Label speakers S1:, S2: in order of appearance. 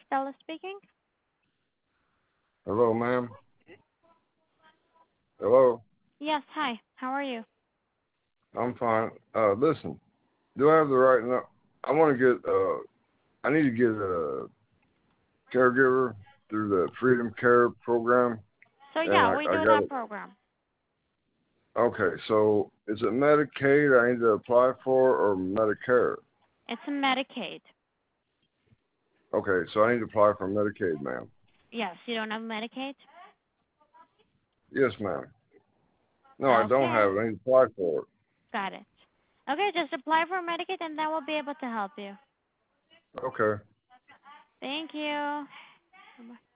S1: Stella speaking.
S2: Hello, ma'am. Hello.
S1: Yes, hi. How are you?
S2: I'm fine. Listen, do I have the right? No, I want to get. I need to get a caregiver through the Freedom Care program,
S1: So
S2: and
S1: yeah, we
S2: I
S1: do
S2: got
S1: that
S2: it.
S1: program.
S2: Okay, so is it Medicaid I need to apply for or Medicare?
S1: It's a Medicaid.
S2: Okay, so I need to apply for Medicaid, ma'am.
S1: Yes, you don't have Medicaid?
S2: Yes, ma'am. No, I don't
S1: Okay,
S2: have it. I need to apply for it.
S1: got it. Okay, just apply for Medicaid and then we'll be able to help you.
S2: Okay.
S1: Thank you.